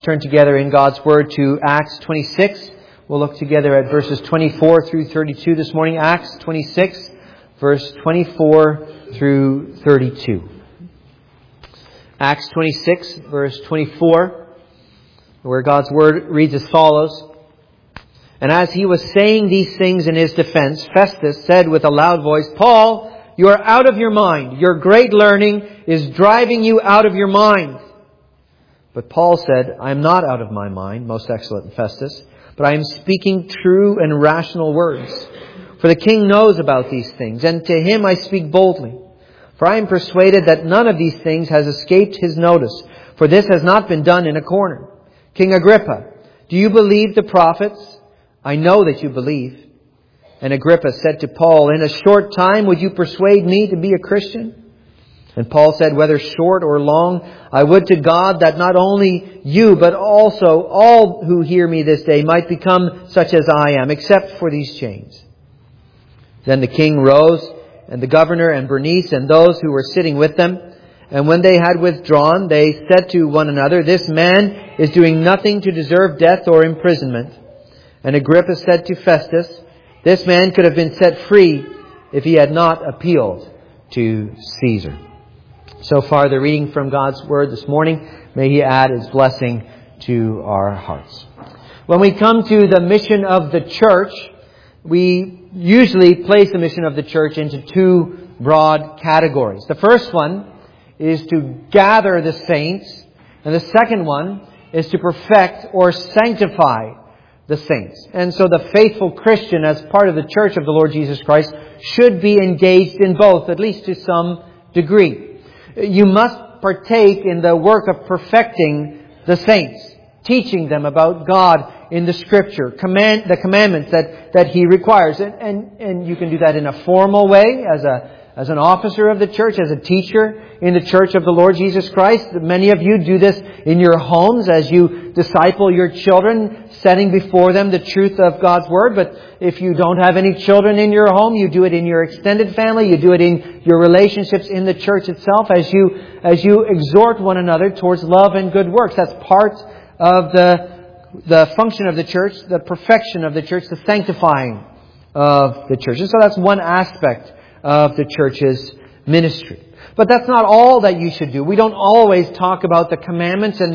Turn together in God's Word to Acts 26. We'll look together at verses 24 through 32 this morning. Acts 26, verse 24 through 32. Acts 26, verse 24, where God's Word reads as follows. And as he was saying these things in his defense, Festus said with a loud voice, Paul, you are out of your mind. Your great learning is driving you out of your mind. But Paul said, I am not out of my mind, most excellent Festus, but I am speaking true and rational words. For the king knows about these things, and to him I speak boldly. For I am persuaded that none of these things has escaped his notice, for this has not been done in a corner. King Agrippa, do you believe the prophets? I know that you believe. And Agrippa said to Paul, in a short time would you persuade me to be a Christian? And Paul said, whether short or long, I would to God that not only you, but also all who hear me this day might become such as I am, except for these chains. Then the king rose, and the governor and Bernice and those who were sitting with them. And when they had withdrawn, they said to one another, this man is doing nothing to deserve death or imprisonment. And Agrippa said to Festus, this man could have been set free if he had not appealed to Caesar. So far, the reading from God's Word this morning. May He add His blessing to our hearts. When we come to the mission of the church, we usually place the mission of the church into two broad categories. The first one is to gather the saints, and the second one is to perfect or sanctify the saints. And so the faithful Christian, as part of the church of the Lord Jesus Christ, should be engaged in both, at least to some degree. You must partake in the work of perfecting the saints, teaching them about God in the Scripture, the commandments that He requires. And you can do that in a formal way as an officer of the church, as a teacher in the church of the Lord Jesus Christ. Many of you do this in your homes as you disciple your children, setting before them the truth of God's Word. But if you don't have any children in your home, you do it in your extended family. You do it in your relationships in the church itself as you exhort one another towards love and good works. That's part of the function of the church, the perfection of the church, the sanctifying of the church. And so that's one aspect of the church's ministry. But that's not all that you should do. We don't always talk about the commandments and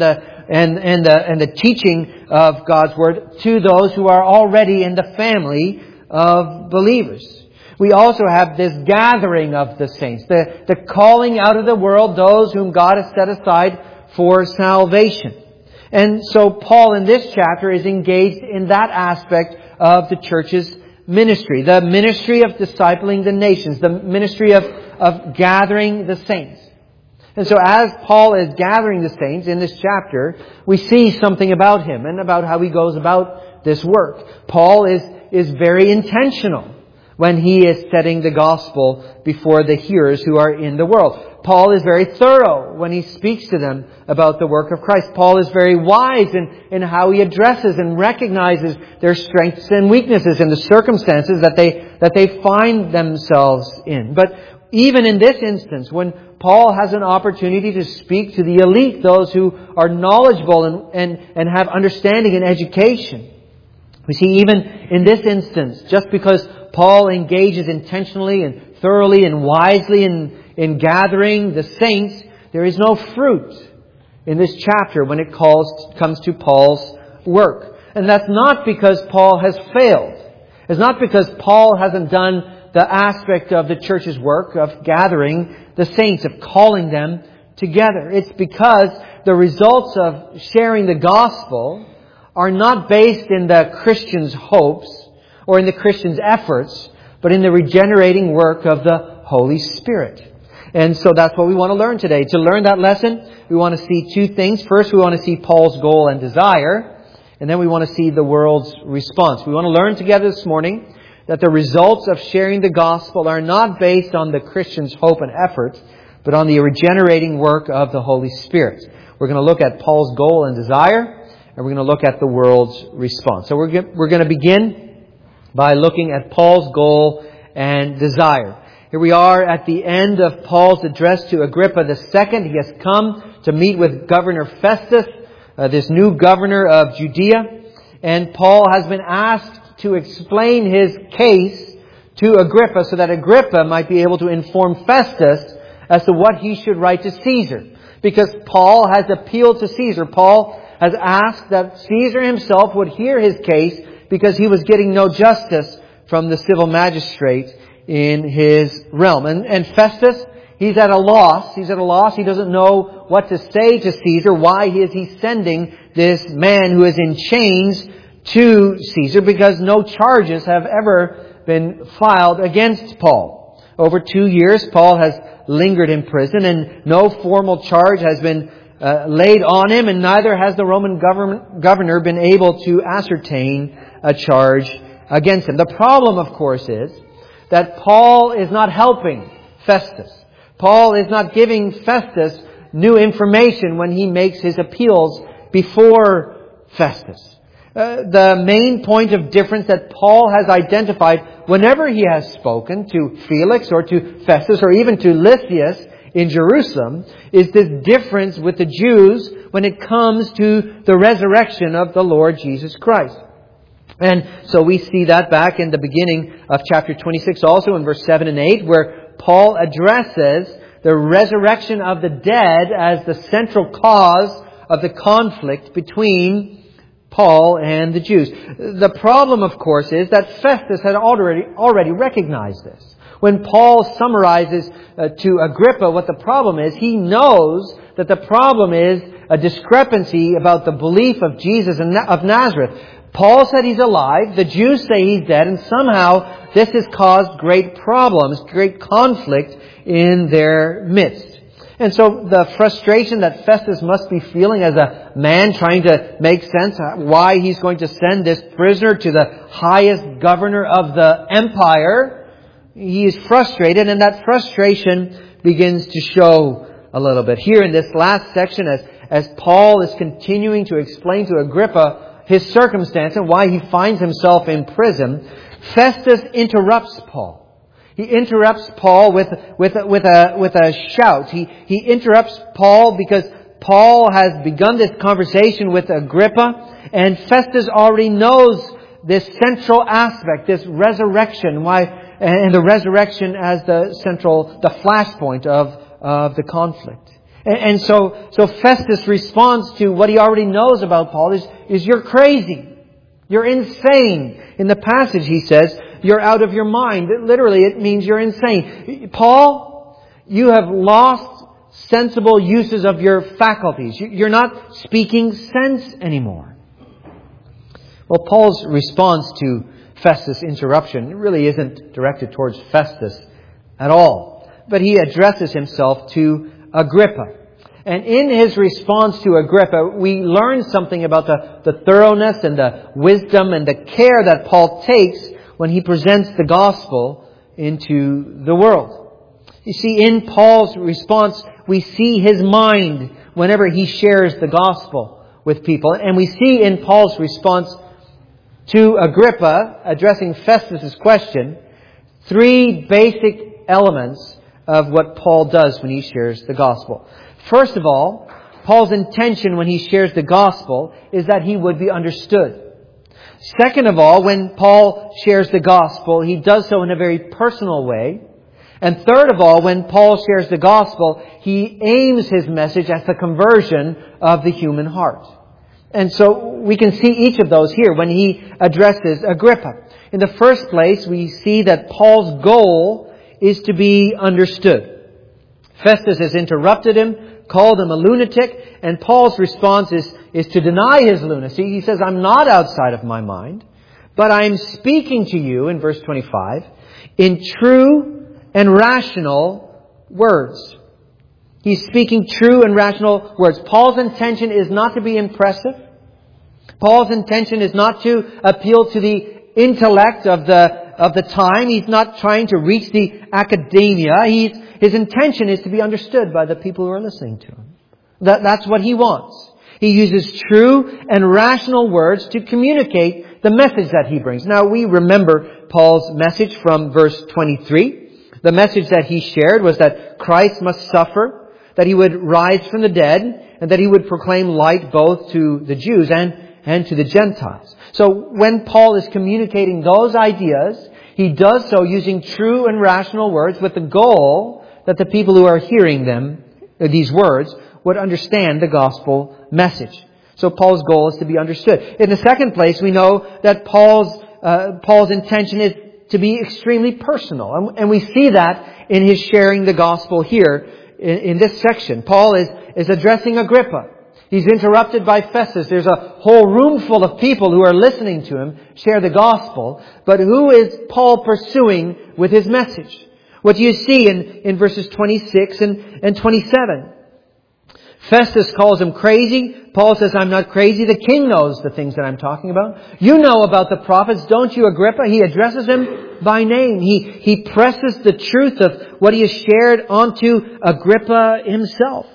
the teaching of God's Word to those who are already in the family of believers. We also have this gathering of the saints, the calling out of the world those whom God has set aside for salvation. And so Paul in this chapter is engaged in that aspect of the church's ministry, the ministry of discipling the nations, the ministry of gathering the saints. And so as Paul is gathering the saints in this chapter, we see something about him and about how he goes about this work. Paul is very intentional when he is setting the gospel before the hearers who are in the world. Paul is very thorough when he speaks to them about the work of Christ. Paul is very wise in how he addresses and recognizes their strengths and weaknesses and the circumstances that they find themselves in. But even in this instance, when Paul has an opportunity to speak to the elite, those who are knowledgeable and have understanding and education, we see even in this instance, just because Paul engages intentionally and thoroughly and wisely in gathering the saints, there is no fruit in this chapter when it comes to Paul's work. And that's not because Paul has failed. It's not because Paul hasn't done the aspect of the church's work of gathering the saints, of calling them together. It's because the results of sharing the gospel are not based in the Christian's hopes or in the Christian's efforts, but in the regenerating work of the Holy Spirit. And so that's what we want to learn today. To learn that lesson, we want to see two things. First, we want to see Paul's goal and desire, and then we want to see the world's response. We want to learn together this morning that the results of sharing the gospel are not based on the Christian's hope and effort, but on the regenerating work of the Holy Spirit. We're going to look at Paul's goal and desire, and we're going to look at the world's response. So we're going to begin by looking at Paul's goal and desire. Here we are at the end of Paul's address to Agrippa II. He has come to meet with Governor Festus, this new governor of Judea. And Paul has been asked to explain his case to Agrippa so that Agrippa might be able to inform Festus as to what he should write to Caesar. Because Paul has appealed to Caesar. Paul has asked that Caesar himself would hear his case because he was getting no justice from the civil magistrate in his realm. And Festus, he's at a loss. He doesn't know what to say to Caesar. Why is he sending this man who is in chains to Caesar? Because no charges have ever been filed against Paul. Over 2 years, Paul has lingered in prison, and no formal charge has been laid on him, and neither has the Roman governor been able to ascertain a charge against him. The problem, of course, is that Paul is not helping Festus. Paul is not giving Festus new information when he makes his appeals before Festus. The main point of difference that Paul has identified whenever he has spoken to Felix or to Festus or even to Lysias in Jerusalem is this difference with the Jews when it comes to the resurrection of the Lord Jesus Christ. And so we see that back in the beginning of chapter 26 also in verse 7 and 8 where Paul addresses the resurrection of the dead as the central cause of the conflict between Paul and the Jews. The problem, of course, is that Festus had already recognized this. When Paul summarizes to Agrippa what the problem is, he knows that the problem is a discrepancy about the belief of Jesus of Nazareth. Paul said he's alive, the Jews say he's dead, and somehow this has caused great problems, great conflict in their midst. And so the frustration that Festus must be feeling as a man trying to make sense why he's going to send this prisoner to the highest governor of the empire, he is frustrated, and that frustration begins to show a little bit. Here in this last section, as Paul is continuing to explain to Agrippa his circumstance and why he finds himself in prison, Festus interrupts Paul. He interrupts Paul with a shout. He interrupts Paul because Paul has begun this conversation with Agrippa, and Festus already knows this central aspect, this resurrection, and the resurrection as the flashpoint of the conflict. And so Festus responds to what he already knows about Paul is you're crazy. You're insane. In the passage he says, you're out of your mind. Literally, it means you're insane. Paul, you have lost sensible uses of your faculties. You're not speaking sense anymore. Well, Paul's response to Festus' interruption really isn't directed towards Festus at all. But he addresses himself to Agrippa. And in his response to Agrippa, we learn something about the thoroughness and the wisdom and the care that Paul takes when he presents the gospel into the world. You see, in Paul's response, we see his mind whenever he shares the gospel with people. And we see in Paul's response to Agrippa, addressing Festus' question, 3 basic elements of what Paul does when he shares the gospel. First of all, Paul's intention when he shares the gospel is that he would be understood. Second of all, when Paul shares the gospel, he does so in a very personal way. And third of all, when Paul shares the gospel, he aims his message at the conversion of the human heart. And so we can see each of those here when he addresses Agrippa. In the first place, we see that Paul's goal is to be understood. Festus has interrupted him, called him a lunatic, and Paul's response is to deny his lunacy. He says, I'm not outside of my mind, but I'm speaking to you, in verse 25, in true and rational words. He's speaking true and rational words. Paul's intention is not to be impressive. Paul's intention is not to appeal to the intellect of the time. He's not trying to reach the academia. His intention is to be understood by the people who are listening to him. That's what he wants. He uses true and rational words to communicate the message that he brings. Now, we remember Paul's message from verse 23. The message that he shared was that Christ must suffer, that He would rise from the dead, and that He would proclaim light both to the Jews and to the Gentiles. So when Paul is communicating those ideas, he does so using true and rational words with the goal that the people who are hearing them, these words, would understand the gospel message. So Paul's goal is to be understood. In the second place, we know that Paul's intention is to be extremely personal. And we see that in his sharing the gospel here in this section. Paul is addressing Agrippa. He's interrupted by Festus. There's a whole room full of people who are listening to him share the gospel. But who is Paul pursuing with his message? What do you see in verses 26 and 27? Festus calls him crazy. Paul says, I'm not crazy. The king knows the things that I'm talking about. You know about the prophets, don't you, Agrippa? He addresses him by name. He presses the truth of what he has shared onto Agrippa himself.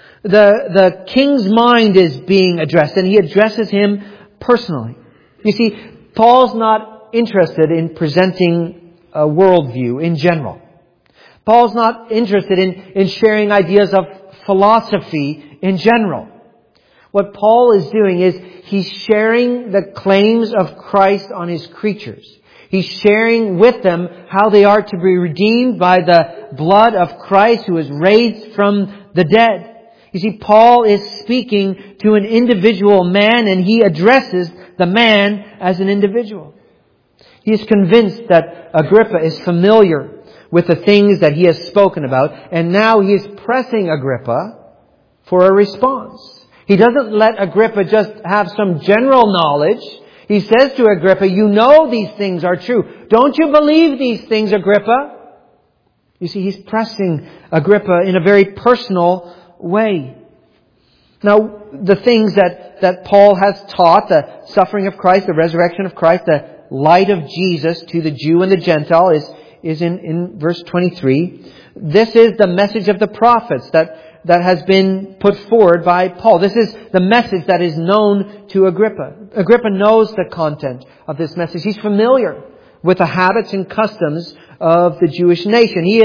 The king's mind is being addressed, and he addresses him personally. You see, Paul's not interested in presenting a worldview in general. Paul's not interested in sharing ideas of philosophy in general. What Paul is doing is he's sharing the claims of Christ on his creatures. He's sharing with them how they are to be redeemed by the blood of Christ who is raised from the dead. You see, Paul is speaking to an individual man, and he addresses the man as an individual. He is convinced that Agrippa is familiar with the things that he has spoken about, and now he is pressing Agrippa for a response. He doesn't let Agrippa just have some general knowledge. He says to Agrippa, you know these things are true. Don't you believe these things, Agrippa? You see, he's pressing Agrippa in a very personal way. Now, the things that Paul has taught, the suffering of Christ, the resurrection of Christ, the light of Jesus to the Jew and the Gentile is in verse 23. This is the message of the prophets that has been put forward by Paul. This is the message that is known to Agrippa. Agrippa knows the content of this message. He's familiar with the habits and customs of the Jewish nation. He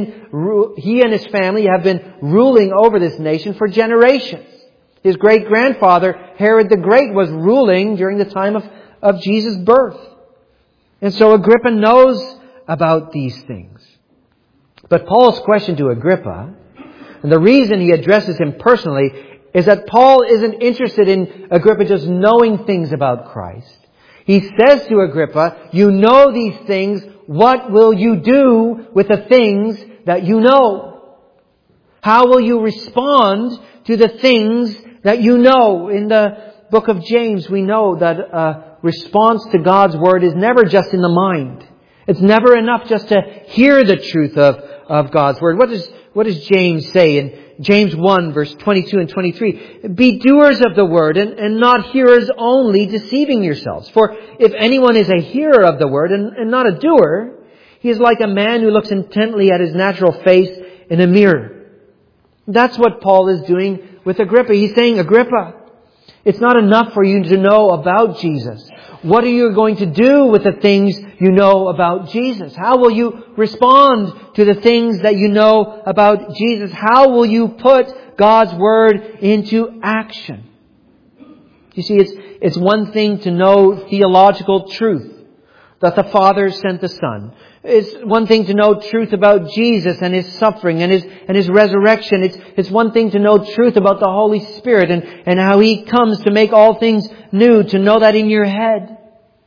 and his family have been ruling over this nation for generations. His great-grandfather, Herod the Great, was ruling during the time of Jesus' birth. And so Agrippa knows about these things. But Paul's question to Agrippa, and the reason he addresses him personally, is that Paul isn't interested in Agrippa just knowing things about Christ. He says to Agrippa, you know these things, what will you do with the things that you know? How will you respond to the things that you know? In the book of James, we know that a response to God's Word is never just in the mind. It's never enough just to hear the truth of God's Word. What does James say in James 1 verse 22 and 23? Be doers of the Word and not hearers only, deceiving yourselves. For if anyone is a hearer of the Word and not a doer, he is like a man who looks intently at his natural face in a mirror. That's what Paul is doing with Agrippa. He's saying, Agrippa, it's not enough for you to know about Jesus. What are you going to do with the things you know about Jesus? How will you respond to the things that you know about Jesus? How will you put God's Word into action? You see, it's one thing to know theological truth, that the Father sent the Son. It's one thing to know truth about Jesus and His suffering and His resurrection. It's one thing to know truth about the Holy Spirit and how He comes to make all things new, to know that in your head.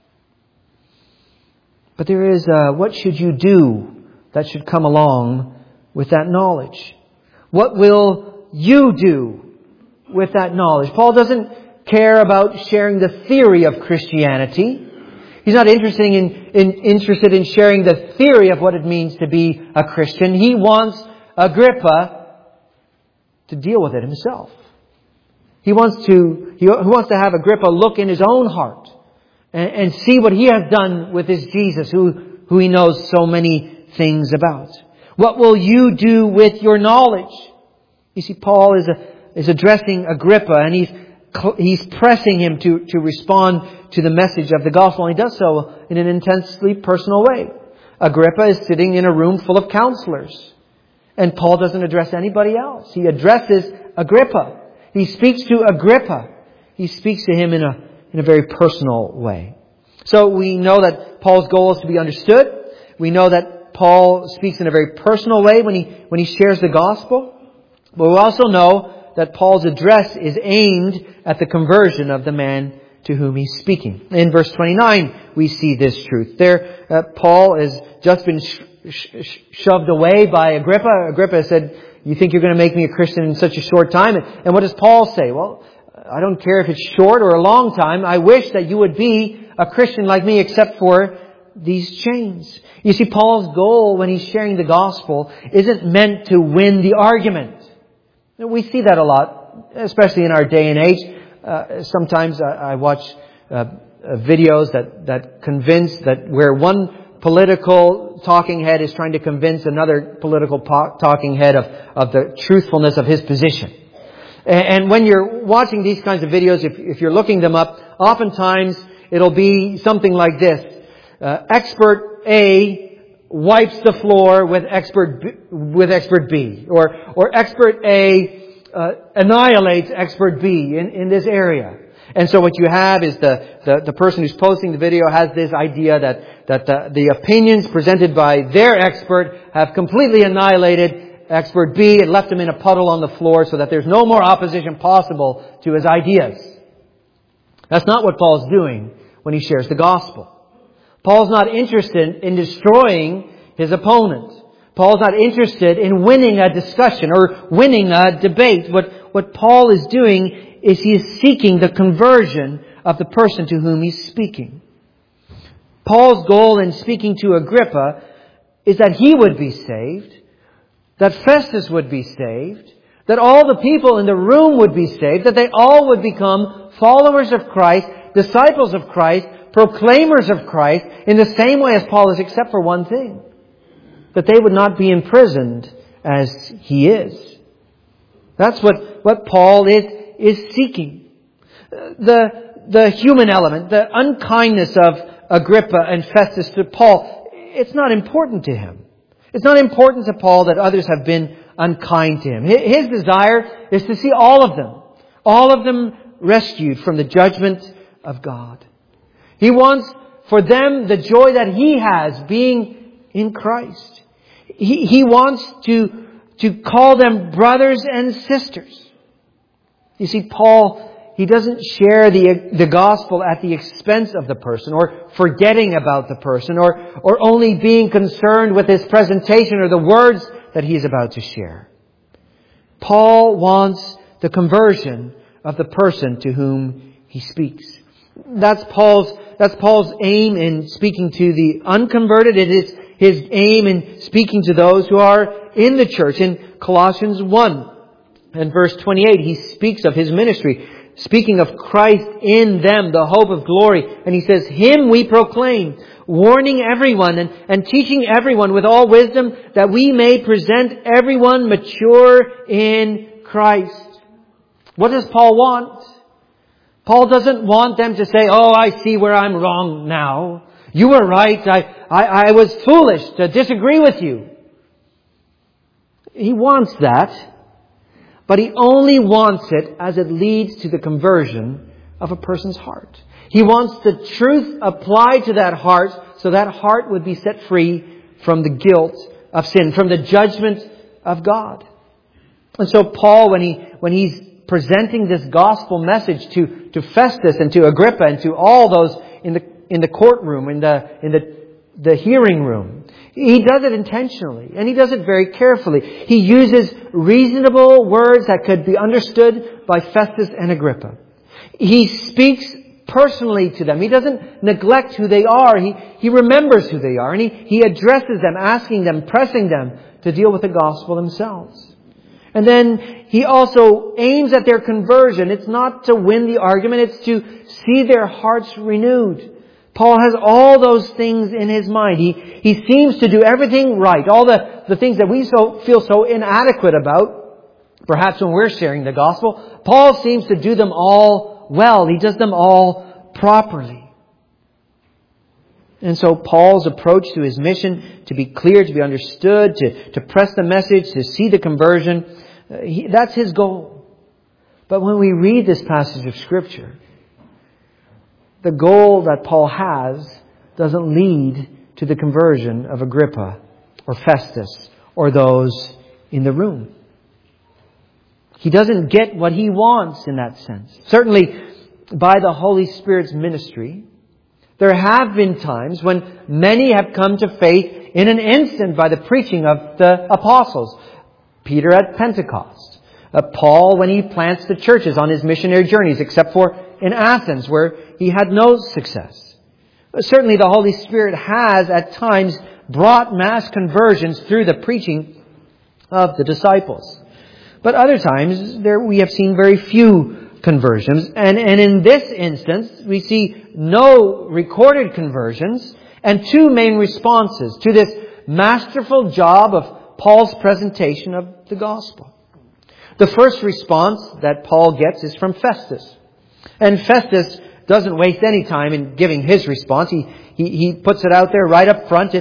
But there is what should you do that should come along with that knowledge? What will you do with that knowledge? Paul doesn't care about sharing the theory of Christianity. He's not interested in sharing the theory of what it means to be a Christian. He wants Agrippa to deal with it himself. He wants to have Agrippa look in his own heart and see what he has done with this Jesus who he knows so many things about. What will you do with your knowledge? You see, Paul is addressing Agrippa, and he's pressing him to respond to the message of the gospel. And he does so in an intensely personal way. Agrippa is sitting in a room full of counselors. And Paul doesn't address anybody else. He addresses Agrippa. He speaks to Agrippa. He speaks to him in a very personal way. So we know that Paul's goal is to be understood. We know that Paul speaks in a very personal way when he shares the gospel. But we also know that Paul's address is aimed at the conversion of the man to whom he's speaking. In verse 29, we see this truth. There, Paul has just been shoved away by Agrippa. Agrippa said, "You think you're going to make me a Christian in such a short time?" And what does Paul say? "Well, I don't care if it's short or a long time. I wish that you would be a Christian like me except for these chains." You see, Paul's goal when he's sharing the gospel isn't meant to win the argument. We see that a lot, especially in our day and age. Sometimes I watch videos that convince that where one political talking head is trying to convince another political talking head of the truthfulness of his position. And when you're watching these kinds of videos, if you're looking them up, oftentimes it'll be something like this. Expert A wipes the floor with expert B. Or expert A annihilates expert B in this area. And so what you have is the person who's posting the video has this idea that the opinions presented by their expert have completely annihilated expert B and left him in a puddle on the floor so that there's no more opposition possible to his ideas. That's not what Paul's doing when he shares the gospel. Paul's not interested in destroying his opponent. Paul's not interested in winning a discussion or winning a debate. What Paul is doing is he is seeking the conversion of the person to whom he's speaking. Paul's goal in speaking to Agrippa is that he would be saved, that Festus would be saved, that all the people in the room would be saved, that they all would become followers of Christ, disciples of Christ, proclaimers of Christ, in the same way as Paul is, except for one thing. That they would not be imprisoned as he is. That's what Paul is seeking. The human element, the unkindness of Agrippa and Festus to Paul, it's not important to him. It's not important to Paul that others have been unkind to him. His desire is to see all of them rescued from the judgment of God. He wants for them the joy that he has being in Christ. He wants to call them brothers and sisters. You see, Paul, he doesn't share the gospel at the expense of the person or forgetting about the person or only being concerned with his presentation or the words that he is about to share. Paul wants the conversion of the person to whom he speaks. That's Paul's aim in speaking to the unconverted. It is his aim in speaking to those who are in the church. In Colossians 1 and verse 28, he speaks of his ministry, speaking of Christ in them, the hope of glory. And he says, "Him we proclaim, warning everyone and teaching everyone with all wisdom, that we may present everyone mature in Christ." What does Paul want? Paul doesn't want them to say, "Oh, I see where I'm wrong now. You were right. I was foolish to disagree with you." He wants that, but he only wants it as it leads to the conversion of a person's heart. He wants the truth applied to that heart so that heart would be set free from the guilt of sin, from the judgment of God. And so Paul, when he's presenting this gospel message to Festus and to Agrippa and to all those in the courtroom, in the hearing room, he does it intentionally and he does it very carefully. He uses reasonable words that could be understood by Festus and Agrippa. He speaks personally to them. He doesn't neglect who they are. He remembers who they are and he addresses them, asking them, pressing them to deal with the gospel themselves. And then he also aims at their conversion. It's not to win the argument, it's to see their hearts renewed. Paul has all those things in his mind. He seems to do everything right. All the things that we feel so inadequate about, perhaps when we're sharing the gospel, Paul seems to do them all well. He does them all properly. And so Paul's approach to his mission, to be clear, to be understood, to press the message, to see the conversion, that's his goal. But when we read this passage of Scripture, the goal that Paul has doesn't lead to the conversion of Agrippa or Festus or those in the room. He doesn't get what he wants in that sense. Certainly, by the Holy Spirit's ministry, there have been times when many have come to faith in an instant by the preaching of the apostles. Peter at Pentecost. Paul when he plants the churches on his missionary journeys, except for in Athens where he had no success. Certainly the Holy Spirit has at times brought mass conversions through the preaching of the disciples. But other times we have seen very few conversions. And in this instance, we see no recorded conversions and two main responses to this masterful job of Paul's presentation of the gospel. The first response that Paul gets is from Festus. And Festus doesn't waste any time in giving his response. He puts it out there right up front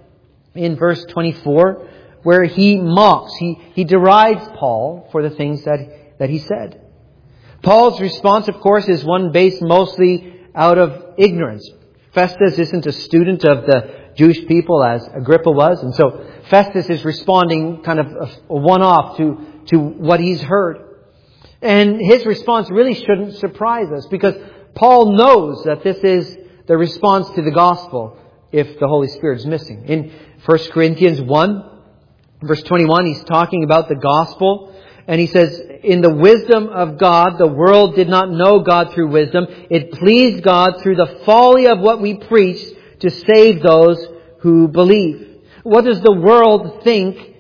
in verse 24, where he mocks, he derides Paul for the things that he said. Paul's response, of course, is one based mostly out of ignorance. Festus isn't a student of the Jewish people as Agrippa was, and so Festus is responding kind of a one-off to what he's heard. And his response really shouldn't surprise us, because Paul knows that this is the response to the gospel if the Holy Spirit is missing. In 1 Corinthians 1, verse 21, he's talking about the gospel. And he says, in the wisdom of God, the world did not know God through wisdom. It pleased God through the folly of what we preach to save those who believe. What does the world think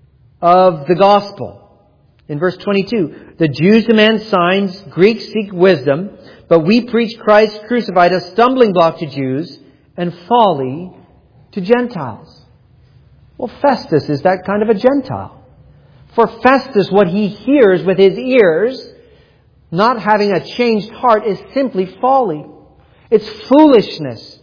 of the gospel? In verse 22, the Jews demand signs, Greeks seek wisdom, but we preach Christ crucified, a stumbling block to Jews and folly to Gentiles. Well, Festus is that kind of a Gentile. For Festus, what he hears with his ears, not having a changed heart, is simply folly. It's foolishness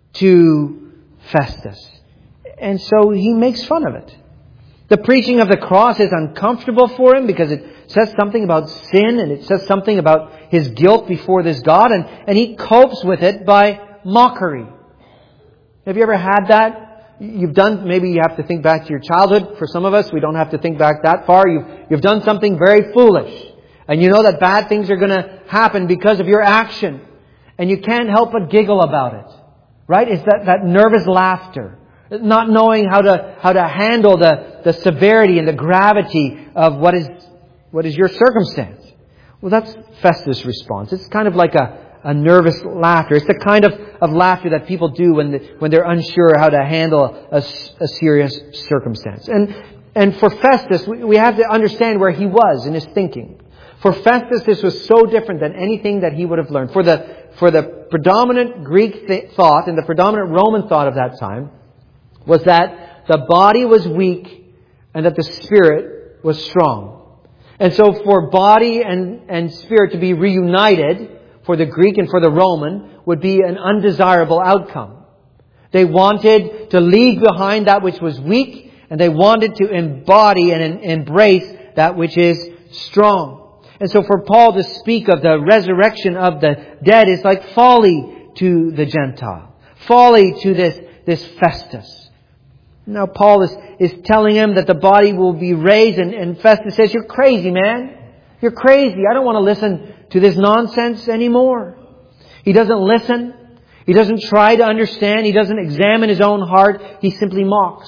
to Festus. And so he makes fun of it. The preaching of the cross is uncomfortable for him because it says something about sin and it says something about his guilt before this God, and he copes with it by mockery. Have you ever had that? Maybe you have to think back to your childhood. For some of us, we don't have to think back that far. You've done something very foolish. And you know that bad things are going to happen because of your action. And you can't help but giggle about it. Right? It's that nervous laughter. Not knowing how to handle the severity and the gravity of what is your circumstance. Well, that's Festus' response. It's kind of like a nervous laughter. It's the kind of laughter that people do when they're unsure how to handle a serious circumstance. And for Festus, we have to understand where he was in his thinking. For Festus, this was so different than anything that he would have learned. For the predominant Greek thought and the predominant Roman thought of that time was that the body was weak and that the spirit was strong. And so for body and spirit to be reunited, for the Greek and for the Roman, would be an undesirable outcome. They wanted to leave behind that which was weak, and they wanted to embody and embrace that which is strong. And so for Paul to speak of the resurrection of the dead is like folly to the Gentile. Folly to this Festus. Now Paul is telling him that the body will be raised, and Festus says, "You're crazy, man. You're crazy. I don't want to listen to this nonsense anymore." He doesn't listen. He doesn't try to understand. He doesn't examine his own heart. He simply mocks.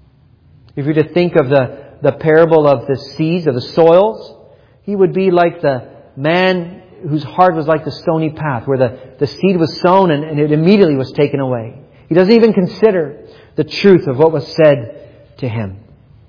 If you're to think of the parable of the seeds, of the soils, he would be like the man whose heart was like the stony path, where the seed was sown and it immediately was taken away. He doesn't even consider the truth of what was said to him.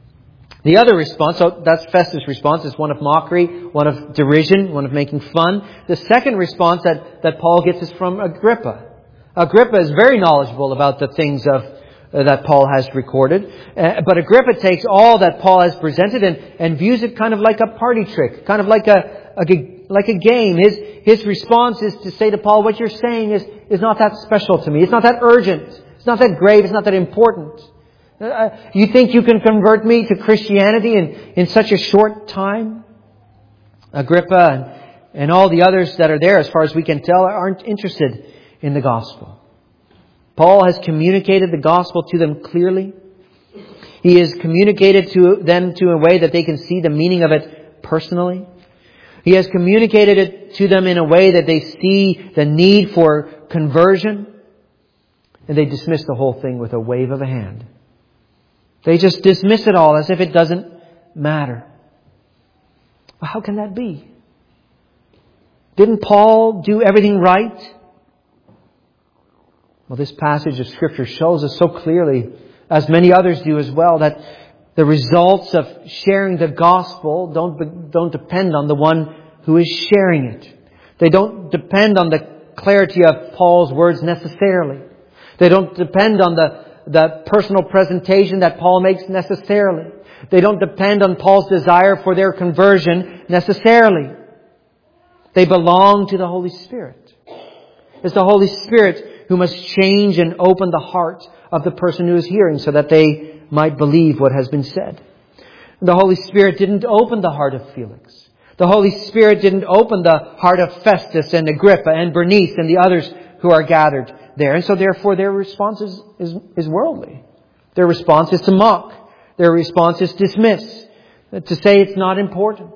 The other response, so that's Festus' response, is one of mockery, one of derision, one of making fun. The second response that Paul gets is from Agrippa. Agrippa is very knowledgeable about the things that Paul has recorded. But Agrippa takes all that Paul has presented and views it kind of like a party trick, kind of like a game. his response is to say to Paul, what you're saying is not that special to me. It's not that urgent. It's not that grave. It's not that important. You think you can convert me to Christianity in such a short time? Agrippa and all the others that are there, as far as we can tell, aren't interested in the gospel. Paul has communicated the gospel to them clearly. He has communicated to them to a way that they can see the meaning of it personally. He has communicated it to them in a way that they see the need for conversion. And they dismiss the whole thing with a wave of a hand. They just dismiss it all as if it doesn't matter. Well, how can that be? Didn't Paul do everything right? Well, this passage of Scripture shows us so clearly, as many others do as well, that the results of sharing the gospel don't depend on the one who is sharing it. They don't depend on the clarity of Paul's words necessarily. They don't depend on the personal presentation that Paul makes necessarily. They don't depend on Paul's desire for their conversion necessarily. They belong to the Holy Spirit. It's the Holy Spirit who must change and open the heart of the person who is hearing so that they might believe what has been said. The Holy Spirit didn't open the heart of Felix. The Holy Spirit didn't open the heart of Festus and Agrippa and Bernice and the others who are gathered there. And so therefore their response is worldly. Their response is to mock. Their response is dismiss. To say it's not important.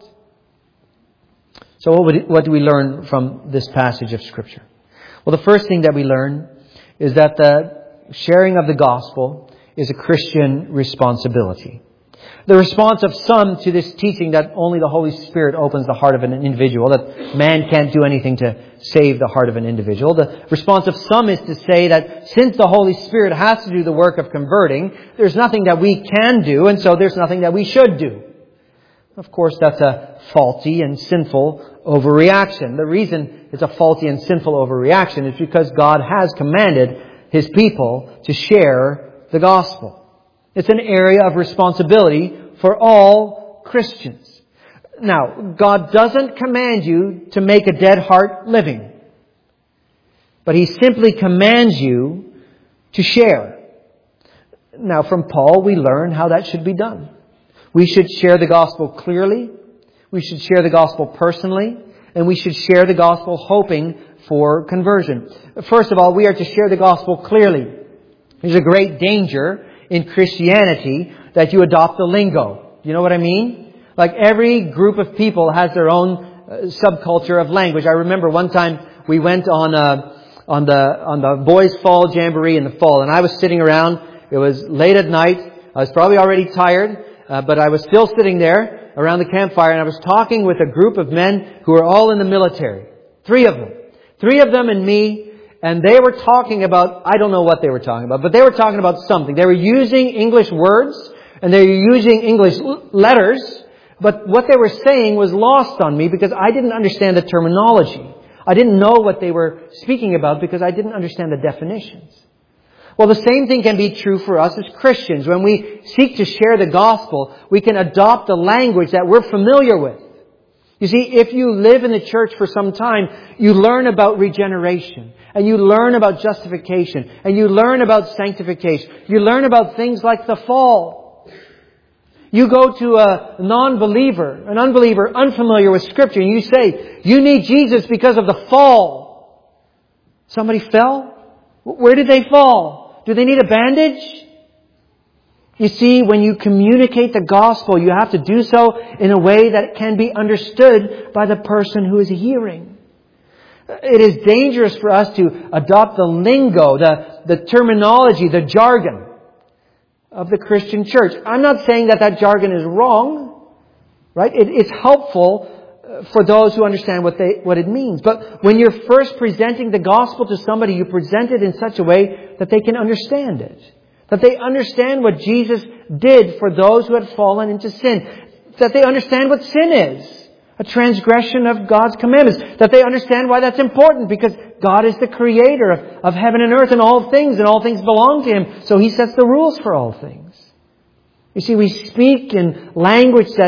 So what do we learn from this passage of Scripture? Well, the first thing that we learn is that the sharing of the gospel is a Christian responsibility. The response of some to this teaching that only the Holy Spirit opens the heart of an individual, that man can't do anything to save the heart of an individual. The response of some is to say that since the Holy Spirit has to do the work of converting, there's nothing that we can do, and so there's nothing that we should do. Of course, that's a faulty and sinful overreaction. The reason it's a faulty and sinful overreaction is because God has commanded His people to share the gospel. It's an area of responsibility for all Christians. Now, God doesn't command you to make a dead heart living. But He simply commands you to share. Now, from Paul, we learn how that should be done. We should share the gospel clearly. We should share the gospel personally. And we should share the gospel hoping for conversion. First of all, we are to share the gospel clearly. There's a great danger in Christianity that you adopt the lingo. You know what I mean? Like every group of people has their own subculture of language. I remember one time we went on the Boys Fall Jamboree in the fall, and I was sitting around. It was late at night. I was probably already tired, but I was still sitting there around the campfire, and I was talking with a group of men who were all in the military. Three of them and me. And they were talking about, I don't know what they were talking about, but they were talking about something. They were using English words and they were using English letters, but what they were saying was lost on me because I didn't understand the terminology. I didn't know what they were speaking about because I didn't understand the definitions. Well, the same thing can be true for us as Christians. When we seek to share the gospel, we can adopt the language that we're familiar with. You see, if you live in the church for some time, you learn about regeneration, and you learn about justification, and you learn about sanctification. You learn about things like the fall. You go to an unbeliever unfamiliar with Scripture, and you say, you need Jesus because of the fall. Somebody fell? Where did they fall? Do they need a bandage? You see, when you communicate the gospel, you have to do so in a way that can be understood by the person who is hearing. It is dangerous for us to adopt the lingo, the terminology, the jargon of the Christian church. I'm not saying that jargon is wrong, right? It's helpful for those who understand what it means. But when you're first presenting the gospel to somebody, you present it in such a way that they can understand it. That they understand what Jesus did for those who had fallen into sin. That they understand what sin is. A transgression of God's commandments. That they understand why that's important. Because God is the creator of heaven and earth and all things belong to Him. So He sets the rules for all things. You see, we speak in language that is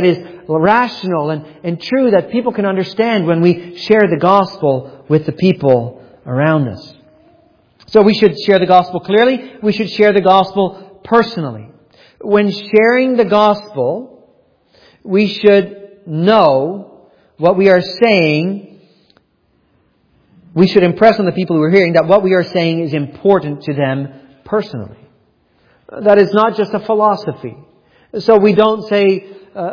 rational and true that people can understand when we share the gospel with the people around us. So we should share the gospel clearly. We should share the gospel personally. When sharing the gospel, we should know what we are saying. We should impress on the people who are hearing that what we are saying is important to them personally. That is not just a philosophy. So we don't say,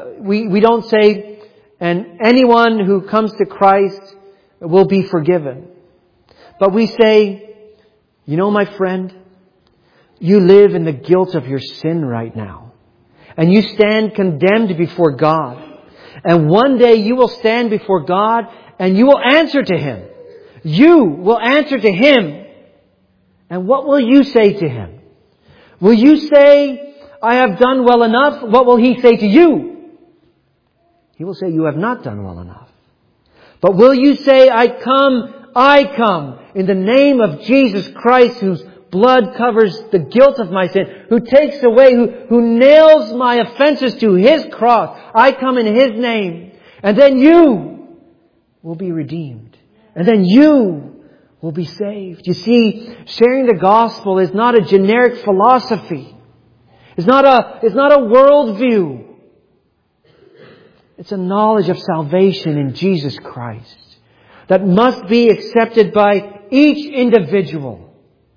and anyone who comes to Christ will be forgiven. But we say, you know, my friend, you live in the guilt of your sin right now. And you stand condemned before God. And one day you will stand before God and you will answer to Him. You will answer to Him. And what will you say to Him? Will you say, I have done well enough? What will He say to you? He will say, you have not done well enough. But will you say, I come in the name of Jesus Christ, whose blood covers the guilt of my sin, who takes away, who nails my offenses to His cross. I come in His name. And then you will be redeemed. And then you will be saved. You see, sharing the gospel is not a generic philosophy. It's not a worldview. It's a knowledge of salvation in Jesus Christ that must be accepted by each individual.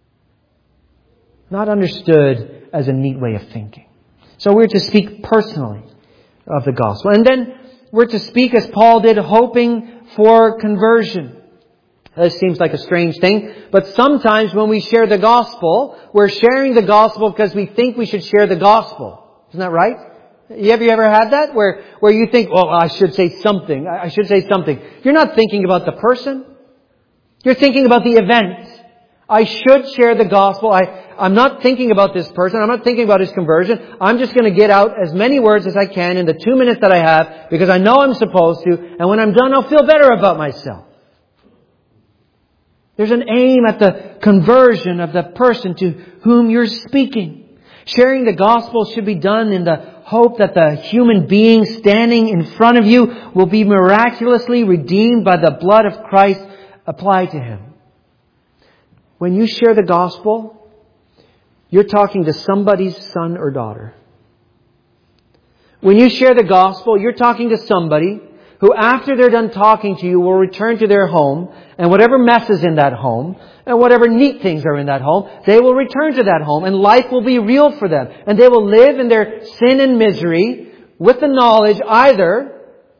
Not understood as a neat way of thinking. So we're to speak personally of the gospel. And then we're to speak as Paul did, hoping for conversion. This seems like a strange thing, but sometimes when we share the gospel, we're sharing the gospel because we think we should share the gospel. Isn't that right? Have you ever had that? Where you think, oh, I should say something. I should say something. You're not thinking about the person. You're thinking about the event. I should share the gospel. I'm not thinking about this person. I'm not thinking about his conversion. I'm just going to get out as many words as I can in the 2 minutes that I have because I know I'm supposed to. And when I'm done, I'll feel better about myself. There's an aim at the conversion of the person to whom you're speaking. Sharing the gospel should be done in the hope that the human being standing in front of you will be miraculously redeemed by the blood of Christ applied to him. When you share the gospel, you're talking to somebody's son or daughter. When you share the gospel, you're talking to somebody who, after they're done talking to you, will return to their home, and whatever mess is in that home, and whatever neat things are in that home, they will return to that home, and life will be real for them. And they will live in their sin and misery with the knowledge either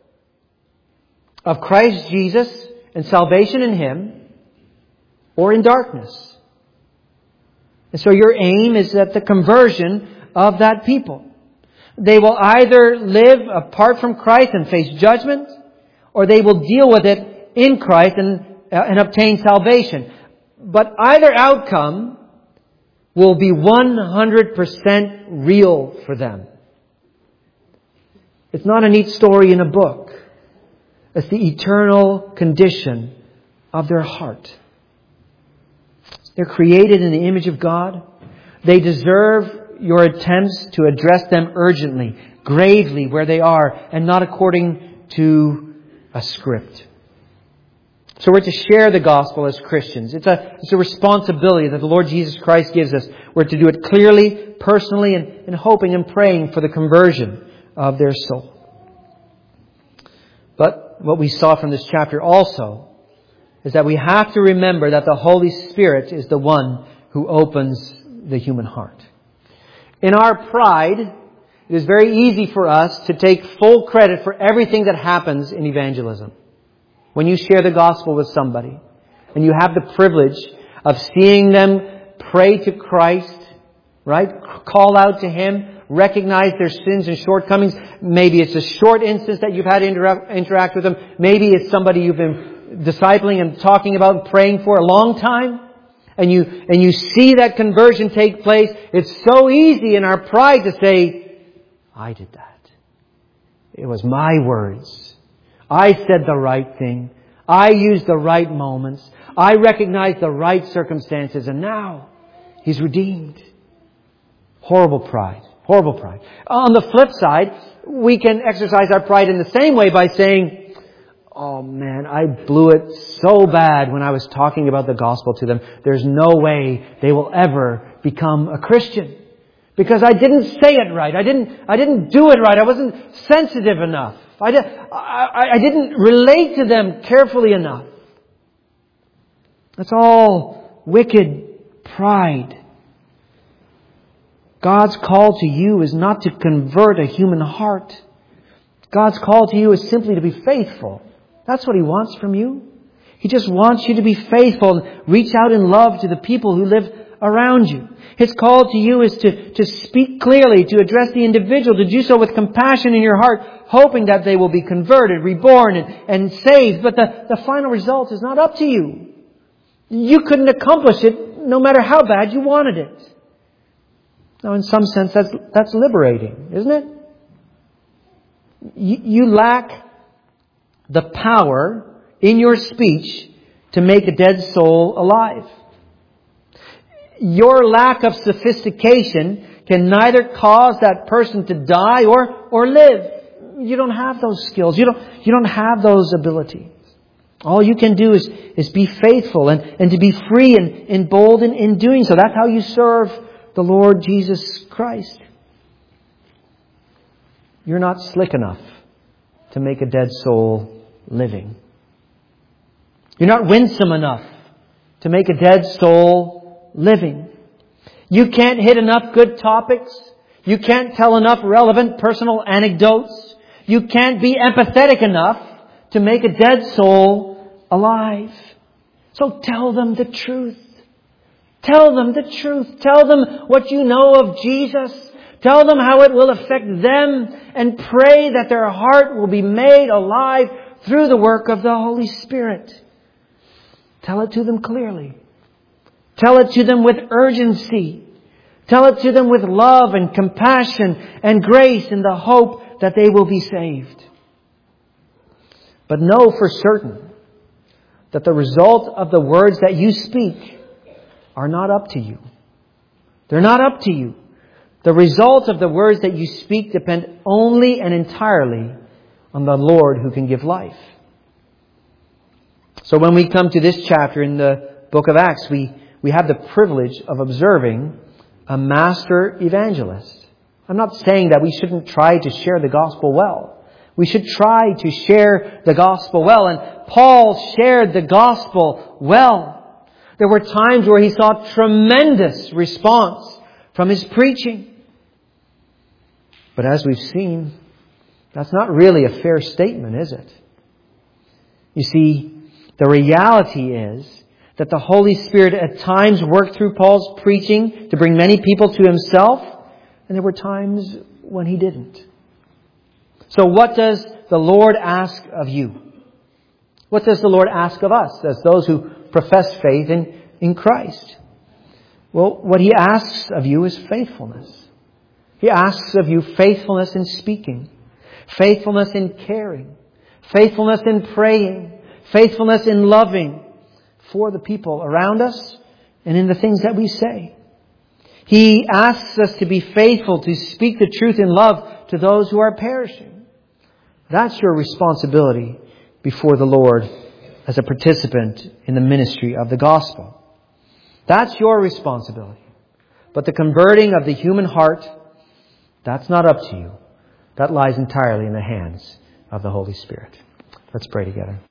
of Christ Jesus and salvation in Him, or in darkness. And so your aim is at the conversion of that people. They will either live apart from Christ and face judgment, or they will deal with it in Christ and obtain salvation. But either outcome will be 100% real for them. It's not a neat story in a book. It's the eternal condition of their heart. They're created in the image of God. They deserve your attempts to address them urgently, gravely where they are, and not according to a script. So we're to share the gospel as Christians. It's a responsibility that the Lord Jesus Christ gives us. We're to do it clearly, personally, and hoping and praying for the conversion of their soul. But what we saw from this chapter also is that we have to remember that the Holy Spirit is the one who opens the human heart. In our pride, it is very easy for us to take full credit for everything that happens in evangelism. When you share the gospel with somebody and you have the privilege of seeing them pray to Christ, right? Call out to Him, recognize their sins and shortcomings. Maybe it's a short instance that you've had to interact with them. Maybe it's somebody you've been discipling and talking about and praying for a long time. And you see that conversion take place. It's so easy in our pride to say, I did that. It was my words. I said the right thing. I used the right moments. I recognized the right circumstances. And now He's redeemed. Horrible pride. Horrible pride. On the flip side, we can exercise our pride in the same way by saying, oh man, I blew it so bad when I was talking about the gospel to them. There's no way they will ever become a Christian. Because I didn't say it right. I didn't do it right. I wasn't sensitive enough. I didn't relate to them carefully enough. That's all wicked pride. God's call to you is not to convert a human heart. God's call to you is simply to be faithful. That's what He wants from you. He just wants you to be faithful and reach out in love to the people who live around you. His call to you is to speak clearly, to address the individual, to do so with compassion in your heart, hoping that they will be converted, reborn, and saved. But the final result is not up to you. You couldn't accomplish it no matter how bad you wanted it. Now, in some sense, that's liberating, isn't it? You lack the power in your speech to make a dead soul alive. Your lack of sophistication can neither cause that person to die or live. You don't have those skills. You don't have those abilities. All you can do is be faithful and to be free and bold in doing so. That's how you serve the Lord Jesus Christ. You're not slick enough to make a dead soul living. You're not winsome enough to make a dead soul living. You can't hit enough good topics. You can't tell enough relevant personal anecdotes. You can't be empathetic enough to make a dead soul alive. So tell them the truth. Tell them the truth. Tell them what you know of Jesus. Tell them how it will affect them, and pray that their heart will be made alive through the work of the Holy Spirit. Tell it to them clearly. Tell it to them with urgency. Tell it to them with love and compassion and grace in the hope that they will be saved. But know for certain that the result of the words that you speak are not up to you. They're not up to you. The result of the words that you speak depend only and entirely on the Lord who can give life. So when we come to this chapter in the book of Acts, we have the privilege of observing a master evangelist. I'm not saying that we shouldn't try to share the gospel well. We should try to share the gospel well. And Paul shared the gospel well. There were times where he saw tremendous response from his preaching. But as we've seen, that's not really a fair statement, is it? You see, the reality is that the Holy Spirit at times worked through Paul's preaching to bring many people to Himself, and there were times when He didn't. So what does the Lord ask of you? What does the Lord ask of us as those who profess faith in Christ? Well, what He asks of you is faithfulness. He asks of you faithfulness in speaking, faithfulness in caring, faithfulness in praying, faithfulness in loving for the people around us and in the things that we say. He asks us to be faithful, to speak the truth in love to those who are perishing. That's your responsibility before the Lord as a participant in the ministry of the gospel. That's your responsibility. But the converting of the human heart, that's not up to you. That lies entirely in the hands of the Holy Spirit. Let's pray together.